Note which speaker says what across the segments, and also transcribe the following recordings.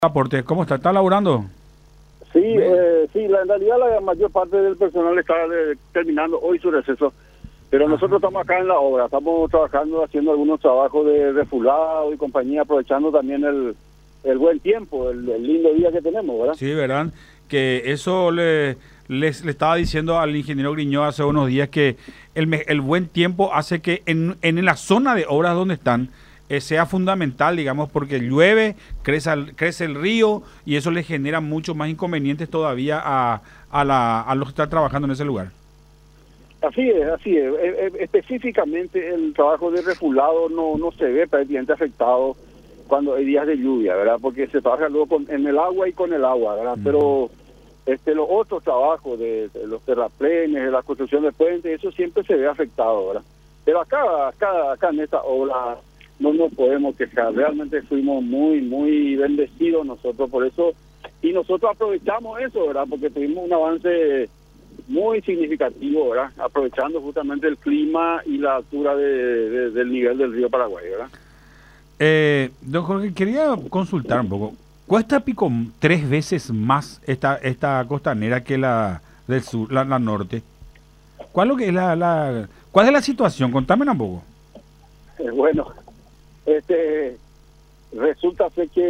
Speaker 1: Aporte, ¿cómo está? ¿Está laburando?
Speaker 2: Sí,
Speaker 1: Bien.
Speaker 2: sí, en realidad la mayor parte del personal está terminando hoy su receso, pero nosotros
Speaker 1: Ajá.
Speaker 2: estamos acá en la obra, estamos trabajando, haciendo algunos trabajos de refulado y compañía, aprovechando también el buen tiempo, el lindo día que tenemos, ¿verdad?
Speaker 1: Sí, ¿verdad? Que eso le estaba diciendo al ingeniero Griñó hace unos días que el buen tiempo hace que en la zona de obras donde están sea fundamental, digamos, porque llueve, crece el río y eso le genera mucho más inconvenientes todavía a los que están trabajando en ese lugar.
Speaker 2: Así es, así es. Específicamente el trabajo de refulado no se ve prácticamente afectado cuando hay días de lluvia, ¿verdad? Porque se trabaja luego en el agua y con el agua, ¿verdad?
Speaker 1: Ujú.
Speaker 2: Pero los otros trabajos de los terraplenes, de la construcción de puentes, eso siempre se ve afectado, ¿verdad? Pero acá en esta obra no nos podemos quejar. Realmente fuimos muy bendecidos nosotros por eso, y nosotros aprovechamos eso, ¿verdad? Porque tuvimos un avance muy significativo, ¿verdad? Aprovechando justamente el clima y la altura del nivel del río Paraguay, ¿verdad?
Speaker 1: Don Jorge, quería consultar un poco. ¿Cuesta pico tres veces más esta costanera que la del sur, la norte? ¿Cuál lo que es cuál es la situación? Contame un poco.
Speaker 2: Bueno, este resulta ser que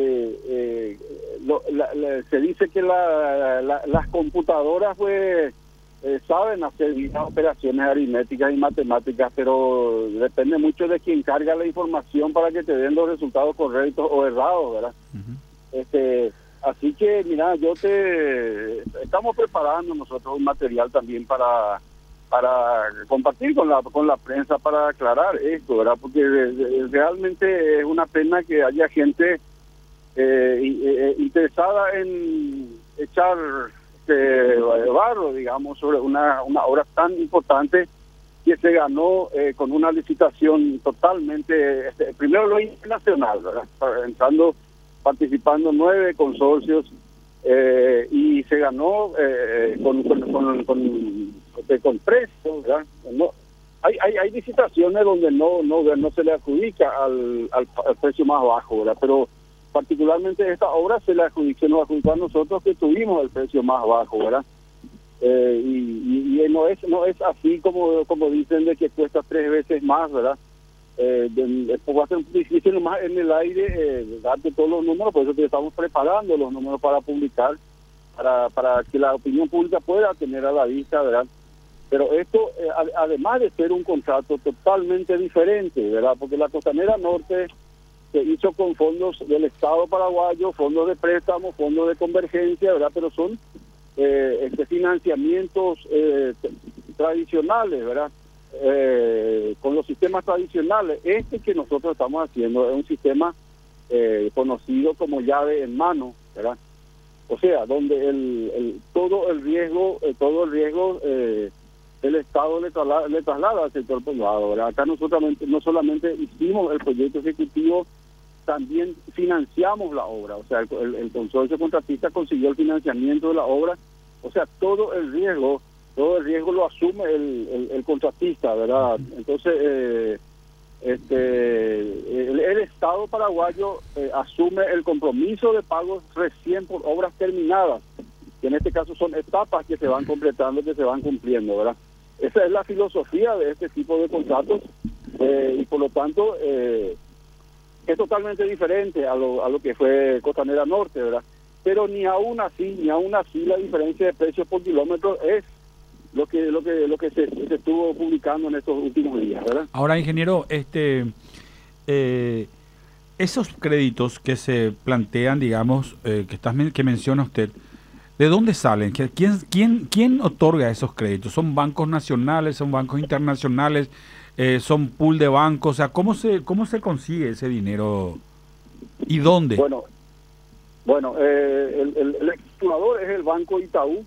Speaker 2: se dice que las computadoras pues saben hacer bien operaciones aritméticas y matemáticas, pero depende mucho de quien carga la información para que te den los resultados correctos o errados, ¿verdad?
Speaker 1: Ujú.
Speaker 2: Así que mira, estamos preparando nosotros un material también para compartir con la prensa para aclarar esto, ¿verdad? Porque realmente es una pena que haya gente interesada en echar barro, digamos, sobre una obra tan importante que se ganó con una licitación totalmente, primero lo internacional, ¿verdad? Participando 9 consorcios, y se ganó con precio, ¿verdad? No, hay licitaciones donde no se le adjudica al precio más bajo, ¿verdad? Pero particularmente esta obra se nos adjudicó a nosotros, que tuvimos el precio más bajo, ¿verdad? No es así como dicen, de que cuesta 3 veces más, ¿verdad? Va a ser difícil más en el aire darte todos los números, por eso que estamos preparando los números para publicar, para que la opinión pública pueda tener a la vista, ¿verdad? Pero esto, además de ser un contrato totalmente diferente, ¿verdad? Porque la Costanera Norte se hizo con fondos del Estado paraguayo, fondos de préstamo, fondos de convergencia, ¿verdad? Pero son financiamientos tradicionales, ¿verdad? Con los sistemas tradicionales. Este que nosotros estamos haciendo es un sistema conocido como llave en mano, ¿verdad? O sea, donde todo el riesgo el Estado le traslada al sector privado, ¿verdad? Acá nosotros no solamente hicimos el proyecto ejecutivo, también financiamos la obra, o sea, el consorcio contratista consiguió el financiamiento de la obra, o sea, todo el riesgo lo asume el contratista, ¿verdad? Entonces, el Estado paraguayo asume el compromiso de pagos recién por obras terminadas, que en este caso son etapas que se van completando, que se van cumpliendo, ¿verdad? Esa es la filosofía de este tipo de contratos, y por lo tanto es totalmente diferente a lo que fue Costanera Norte, ¿verdad? Pero ni aún así la diferencia de precios por kilómetro es lo que se estuvo publicando en estos últimos días, ¿verdad?
Speaker 1: Ahora, ingeniero, esos créditos que se plantean, digamos, que menciona usted, ¿de dónde salen? ¿Quién otorga esos créditos? ¿Son bancos nacionales, son bancos internacionales, son pool de bancos? O sea, cómo se consigue ese dinero y dónde?
Speaker 2: Bueno, el estructurador es el Banco Itaú,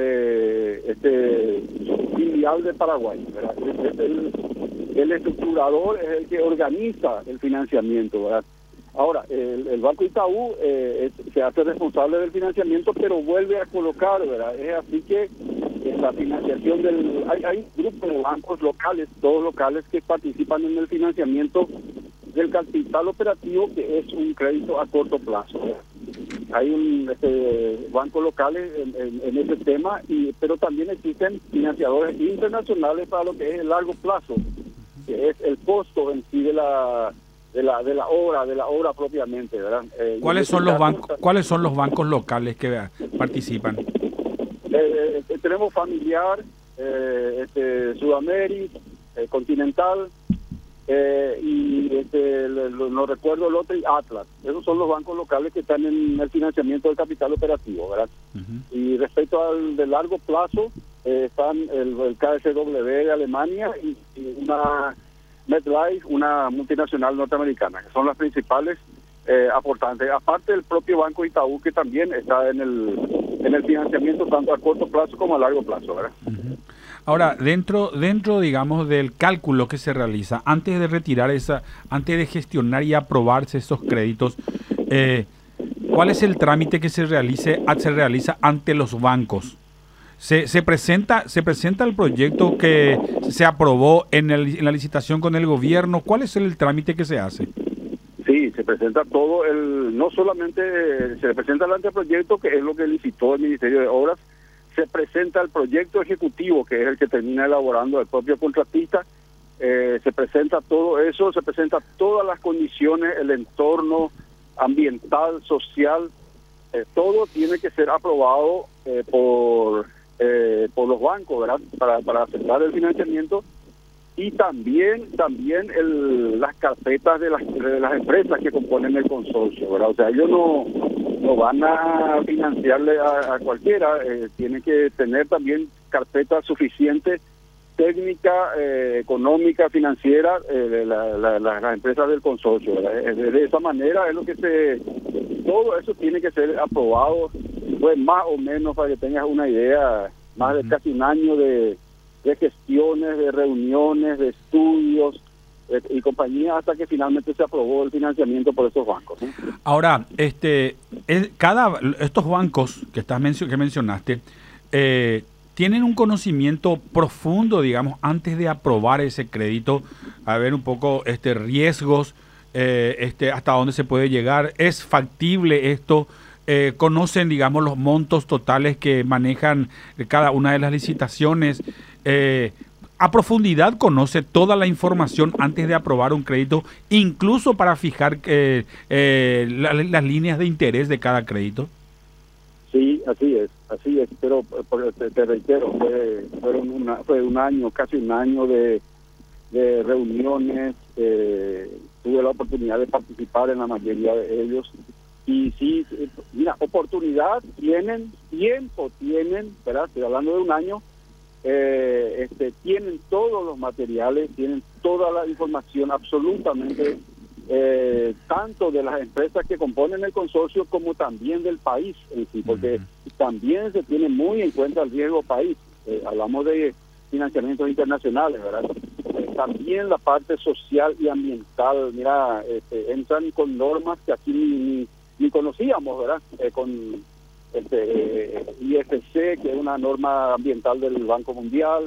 Speaker 2: filial de Paraguay, ¿verdad? El estructurador es el que organiza el financiamiento, ¿verdad? Ahora, el Banco Itaú se hace responsable del financiamiento, pero vuelve a colocar, ¿verdad? Es así que la financiación hay grupos de bancos locales, todos locales, que participan en el financiamiento del capital operativo, que es un crédito a corto plazo, ¿verdad? bancos locales en ese tema, pero también existen financiadores internacionales para lo que es el largo plazo, que es el costo en sí de la obra propiamente, ¿verdad?
Speaker 1: ¿Cuáles son los bancos locales que participan?
Speaker 2: Tenemos Familiar, Sudamérica, Continental, y no recuerdo el otro, y Atlas. Esos son los bancos locales que están en el financiamiento del capital operativo, ¿verdad? Y respecto al de largo plazo, están el KfW de Alemania y una MetLife, una multinacional norteamericana, que son las principales aportantes, aparte del propio Banco Itaú, que también está en el financiamiento tanto a corto plazo como a largo plazo, ¿verdad?
Speaker 1: Ahora, dentro, digamos, del cálculo que se realiza, antes de gestionar y aprobarse esos créditos, ¿cuál es el trámite que se realiza ante los bancos? Se presenta el proyecto que se aprobó en la licitación con el gobierno. ¿Cuál es el trámite que se hace?
Speaker 2: Sí, se presenta todo no solamente se presenta el anteproyecto, que es lo que licitó el Ministerio de Obras, se presenta el proyecto ejecutivo, que es el que termina elaborando el propio contratista, se presenta todo eso, se presenta todas las condiciones, el entorno ambiental, social, todo tiene que ser aprobado por los bancos, ¿verdad? Para aceptar el financiamiento, y también las carpetas de las empresas que componen el consorcio, ¿verdad? O sea, ellos no van a financiarle a cualquiera, tienen que tener también carpetas suficientes técnica, económica, financiera, las empresas del consorcio, ¿verdad? De esa manera es lo que todo eso tiene que ser aprobado, pues más o menos, para que tengas una idea, más de casi un año de gestiones, de reuniones, de estudios y compañía, hasta que finalmente se aprobó el financiamiento por estos bancos, ¿no?
Speaker 1: Ahora, estos bancos que mencionaste, tienen un conocimiento profundo, digamos, antes de aprobar ese crédito, a ver un poco riesgos, hasta dónde se puede llegar, es factible esto. Conocen, digamos, los montos totales que manejan cada una de las licitaciones. A profundidad conoce toda la información antes de aprobar un crédito, incluso para fijar las líneas de interés de cada crédito.
Speaker 2: Sí, así es, pero te reitero, fue un año, casi un año de reuniones, tuve la oportunidad de participar en la mayoría de ellos. Y sí, mira, oportunidad tienen, tiempo tienen, ¿verdad? Estoy hablando de un año, tienen todos los materiales, tienen toda la información absolutamente, tanto de las empresas que componen el consorcio como también del país en sí, porque también se tiene muy en cuenta el riesgo país. Hablamos de financiamientos internacionales, ¿verdad? También la parte social y ambiental, mira, entran con normas que aquí ni conocíamos, ¿verdad? Con IFC, que es una norma ambiental del Banco Mundial,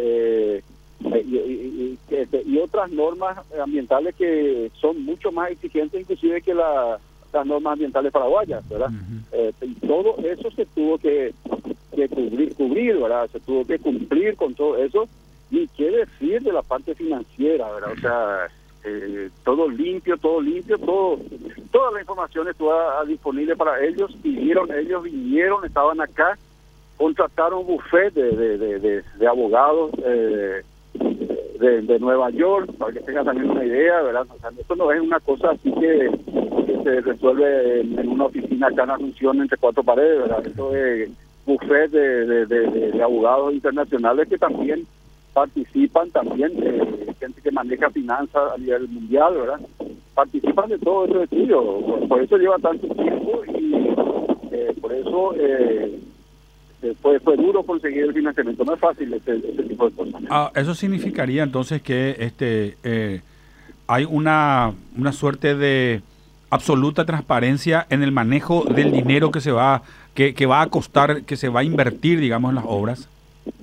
Speaker 2: y otras normas ambientales que son mucho más exigentes inclusive que las normas ambientales paraguayas, ¿verdad? Y todo eso se tuvo que cubrir, ¿verdad? Se tuvo que cumplir con todo eso, y qué decir de la parte financiera, ¿verdad? O sea, todo limpio, toda la información estuvo disponible para ellos, ellos vinieron, estaban acá, contrataron buffet de abogados de Nueva York, para que tengan también una idea, ¿verdad? O sea, esto no es una cosa así que se resuelve en una oficina acá en Asunción entre cuatro paredes, ¿verdad? Esto es buffet de abogados internacionales que también participan, también gente que maneja finanzas a nivel mundial, ¿verdad? Participan de todo ese estudio, por eso lleva tanto tiempo, y por eso fue duro conseguir el financiamiento. No es fácil este tipo de cosas.
Speaker 1: Eso significaría entonces que hay una suerte de absoluta transparencia en el manejo del dinero que va a costar, que se va a invertir, digamos, en las obras.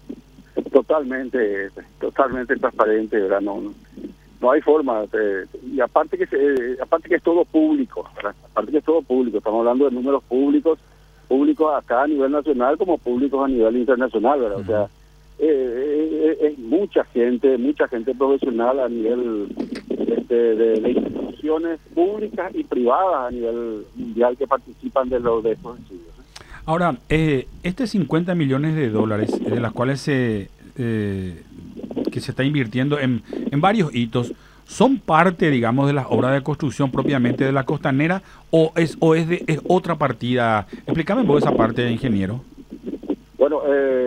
Speaker 2: Totalmente transparente, ¿verdad? No hay forma. y aparte aparte que es todo público, ¿verdad? Aparte que es todo público, estamos hablando de números públicos acá a nivel nacional como públicos a nivel internacional, ¿verdad? O sea, es mucha gente profesional a nivel de instituciones públicas y privadas a nivel mundial que participan de estos estudios.
Speaker 1: Ahora, este 50 millones de dólares, de las cuales que se está invirtiendo en varios hitos, ¿son parte, digamos, de las obras de construcción propiamente de la costanera o es otra partida? Explícame vos esa parte, ingeniero.
Speaker 2: Bueno,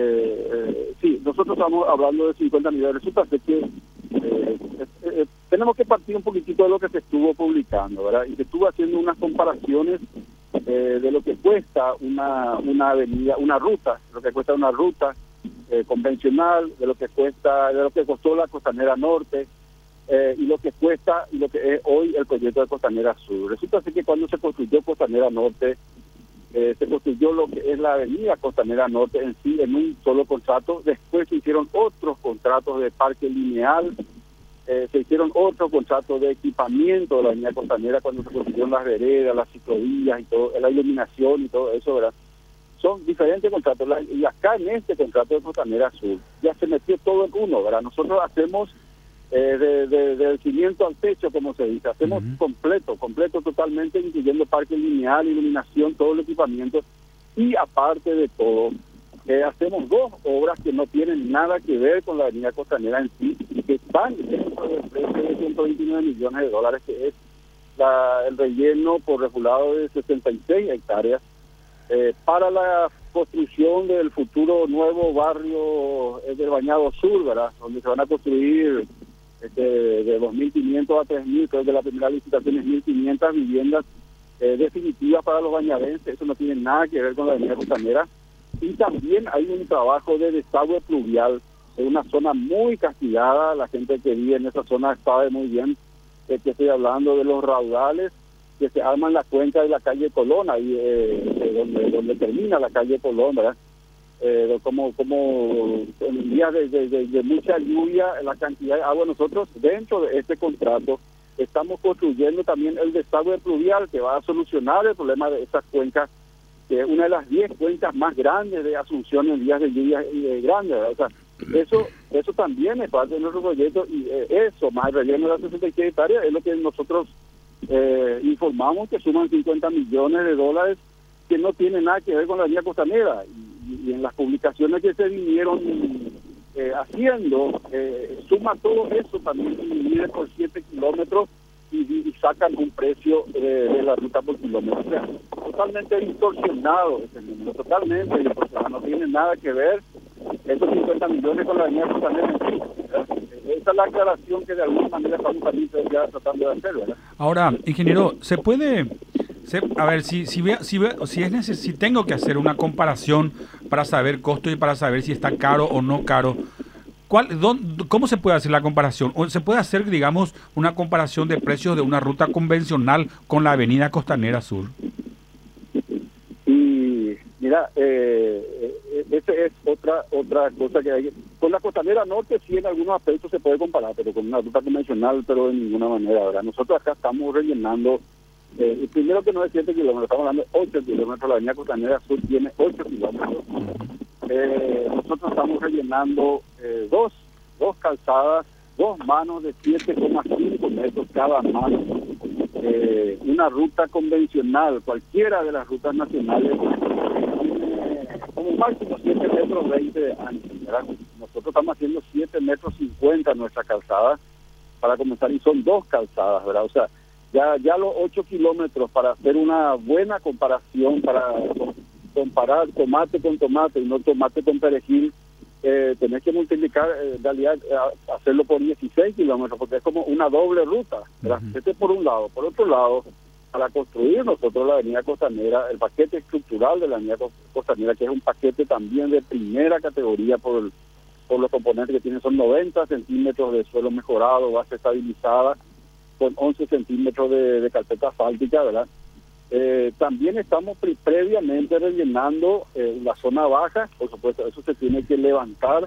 Speaker 2: sí, nosotros estamos hablando de 50 millones. Resulta que tenemos que partir un poquitito de lo que se estuvo publicando, ¿verdad? Y se estuvo haciendo unas comparaciones de lo que cuesta una avenida, una ruta, lo que cuesta una ruta convencional, de lo que costó la Costanera Norte, y lo que es hoy el proyecto de Costanera Sur. Resulta que cuando se construyó Costanera Norte, se construyó lo que es la avenida Costanera Norte en sí en un solo contrato. Después se hicieron otros contratos de parque lineal, se hicieron otros contratos de equipamiento de la avenida Costanera cuando se construyeron las veredas, las ciclovías y todo, la iluminación y todo eso, ¿verdad? Son diferentes contratos. Y acá en este contrato de Costanera Sur ya se metió todo en uno, ¿verdad? Nosotros hacemos del cimiento al techo, como se dice, hacemos completo totalmente, incluyendo parque lineal, iluminación, todo el equipamiento, y aparte de todo, hacemos dos obras que no tienen nada que ver con la avenida Costanera en sí, y que están dentro del precio de 129 millones de dólares, que es el relleno por regulado de 66 hectáreas, para la construcción del futuro nuevo barrio del Bañado Sur, ¿verdad? Donde se van a construir de 2.500 a 3.000, creo que la primera licitación es 1.500 viviendas definitivas para los bañadenses. Eso no tiene nada que ver con la avenida Costanera. Y también hay un trabajo de desagüe pluvial en una zona muy castigada. La gente que vive en esa zona sabe muy bien que estoy hablando de los raudales que se arman la cuenca de la calle Colón, ahí donde termina la calle Colón, ¿verdad? Como en días de mucha lluvia, la cantidad de agua, nosotros dentro de este contrato estamos construyendo también el desagüe pluvial que va a solucionar el problema de esas cuencas, que es una de las 10 cuencas más grandes de Asunción en días de lluvia grandes, ¿verdad? O sea, eso también es parte de nuestro proyecto, y eso, más el relleno de las 66 hectáreas, es lo que nosotros informamos, que suman 50 millones de dólares que no tiene nada que ver con la vía costanera, y en las publicaciones que se vinieron haciendo, suma todo eso también, y divide por 7 kilómetros y sacan un precio de la ruta por kilómetro. O sea, totalmente distorsionado ese número, totalmente distorsionado, no tiene nada que ver esos 50 millones con la avenida costanera en sí. Esa es la aclaración que de alguna manera estamos también ya tratando de hacer, ¿verdad?
Speaker 1: Ahora, ingeniero, ¿se puede... a ver, si tengo que hacer una comparación para saber costo y para saber si está caro o no caro, ¿cómo se puede hacer la comparación? ¿O se puede hacer, digamos, una comparación de precios de una ruta convencional con la avenida Costanera Sur?
Speaker 2: Y mira, esa es otra cosa que hay. Con la Costanera Norte sí en algunos aspectos se puede comparar, pero con una ruta convencional, pero de ninguna manera, ¿verdad? Nosotros acá estamos rellenando. Primero que no es 7 kilómetros, estamos hablando de 8 kilómetros, la avenida Costanera Sur tiene 8 kilómetros. Nosotros estamos rellenando dos calzadas, 2 manos de 7,5 metros cada mano. Una ruta convencional, cualquiera de las rutas nacionales, como máximo 7 metros 20 de ancho, ¿verdad? Nosotros estamos haciendo 7 metros 50 nuestra calzada para comenzar, y son 2 calzadas, ¿verdad? O sea, ya los 8 kilómetros, para hacer una buena comparación, para comparar tomate con tomate y no tomate con perejil, tenés que multiplicar, en realidad, hacerlo por 16 kilómetros, porque es como una doble ruta, ¿verdad? Este por un lado. Por otro lado, para construir nosotros la avenida Costanera, el paquete estructural de la avenida Costanera, que es un paquete también de primera categoría por los componentes que tiene, son 90 centímetros de suelo mejorado, base estabilizada, con 11 centímetros de carpeta asfáltica, ¿verdad? También estamos previamente rellenando la zona baja, por supuesto, eso se tiene que levantar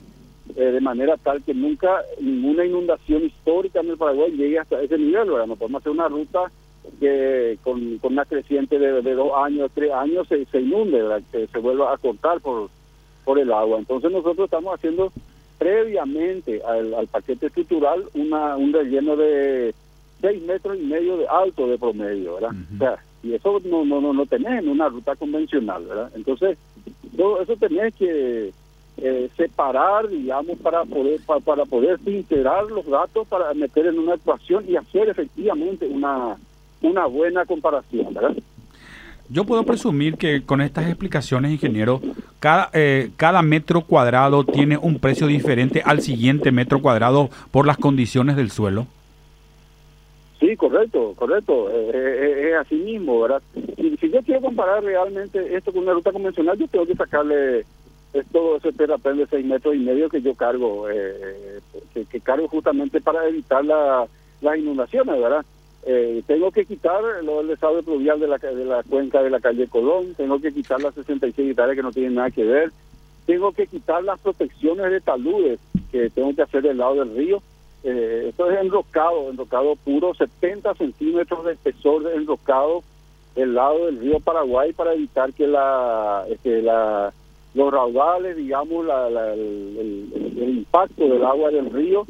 Speaker 2: de manera tal que nunca ninguna inundación histórica en el Paraguay llegue hasta ese nivel, ¿verdad? No podemos hacer una ruta que con una creciente de 2 años, 3 años se inunde, ¿verdad? Que se vuelva a cortar por el agua. Entonces nosotros estamos haciendo previamente al paquete estructural un relleno de 6,5 metros de alto de promedio, ¿verdad? O sea, y eso no tenés en una ruta convencional, ¿verdad? Entonces, todo eso tenés que separar, digamos, para poder sincerar los datos, para meter en una ecuación y hacer efectivamente una buena comparación, ¿verdad?
Speaker 1: Yo puedo presumir que con estas explicaciones, ingeniero, cada metro cuadrado tiene un precio diferente al siguiente metro cuadrado por las condiciones del suelo.
Speaker 2: Sí, correcto. Es así mismo, ¿verdad? Si yo quiero comparar realmente esto con una ruta convencional, yo tengo que sacarle todo ese terraplén de 6,5 metros que yo cargo, que cargo justamente para evitar las inundaciones, ¿verdad? Tengo que quitar el desagüe pluvial de la cuenca de la calle Colón, tengo que quitar las 66 hectáreas que no tienen nada que ver, tengo que quitar las protecciones de taludes que tengo que hacer del lado del río. Esto es enrocado puro, 70 centímetros de espesor de enrocado del lado del río Paraguay para evitar que los raudales, digamos, el impacto del agua del río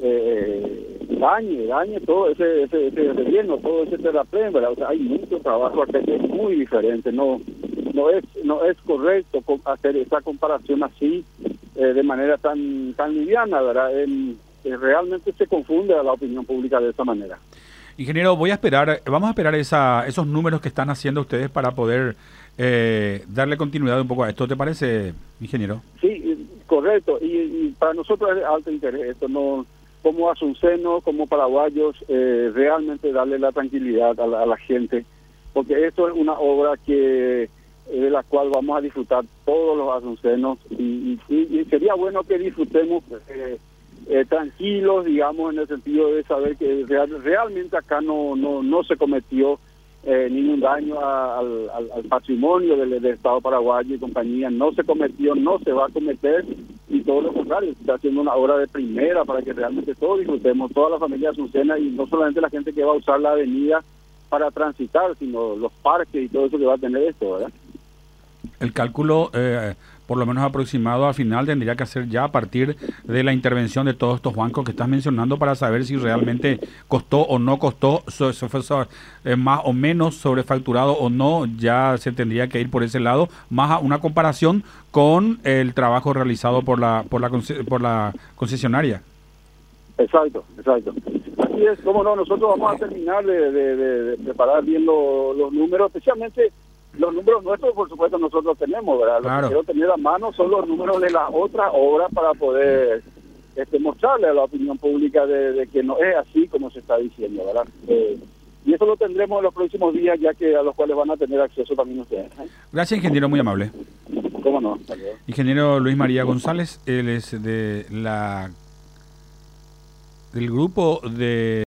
Speaker 2: dañe todo ese relleno, todo ese terraplén, ¿verdad? O sea, hay mucho trabajo acá que es muy diferente, no es correcto hacer esa comparación así de manera tan liviana, ¿verdad? Realmente se confunde a la opinión pública de esa manera.
Speaker 1: Ingeniero, vamos a esperar esos números que están haciendo ustedes para poder darle continuidad un poco a esto. ¿Te parece, ingeniero?
Speaker 2: Sí, correcto. Y para nosotros es de alto interés esto, no, como asuncenos, como paraguayos, realmente darle la tranquilidad a la gente, porque esto es una obra de la cual vamos a disfrutar todos los asuncenos y sería bueno que disfrutemos tranquilos, digamos, en el sentido de saber que realmente acá no se cometió ningún daño al patrimonio del Estado paraguayo y compañía, no se cometió, no se va a cometer, y todo lo contrario, se está haciendo una obra de primera para que realmente todos disfrutemos, toda la familia azucena, y no solamente la gente que va a usar la avenida para transitar, sino los parques y todo eso que va a tener esto, ¿verdad?
Speaker 1: El cálculo, por lo menos aproximado al final, tendría que hacer ya a partir de la intervención de todos estos bancos que estás mencionando para saber si realmente costó o no costó, más o menos sobrefacturado o no. Ya se tendría que ir por ese lado, más a una comparación con el trabajo realizado por la concesionaria.
Speaker 2: Exacto. Así es, cómo no, nosotros vamos a terminar de preparar bien los números, especialmente los números nuestros, por supuesto, nosotros tenemos, ¿verdad?
Speaker 1: Claro.
Speaker 2: Lo que quiero tener a mano son los números de las otras obras para poder mostrarle a la opinión pública de que no es así como se está diciendo, ¿verdad? Y eso lo tendremos en los próximos días, ya que a los cuales van a tener acceso también ustedes.
Speaker 1: Gracias, ingeniero, muy amable.
Speaker 2: ¿Cómo no? Hasta luego.
Speaker 1: Ingeniero Luis María González, él es del grupo de